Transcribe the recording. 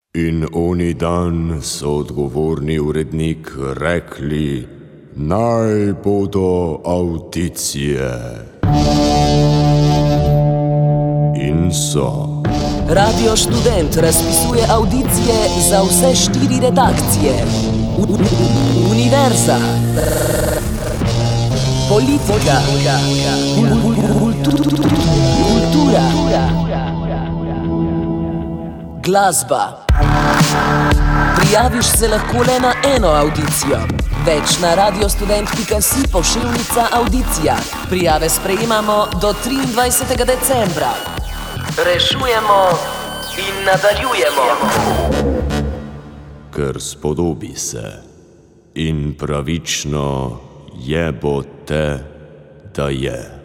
In oni dan so odgovorni urednik rekli, naj bodo avdicije. In so. Radio Študent razpisuje avdicije za vse 4 redakcije. Univerza, politika, kultura, glasba. Prijaviš se lahko le na eno avdicijo. Več na radiostudent.si/avdicija. Prijave sprejemamo do 23. decembra. Rešujemo in nadaljujemo. Ker spodobi se in pravično jebote, da je.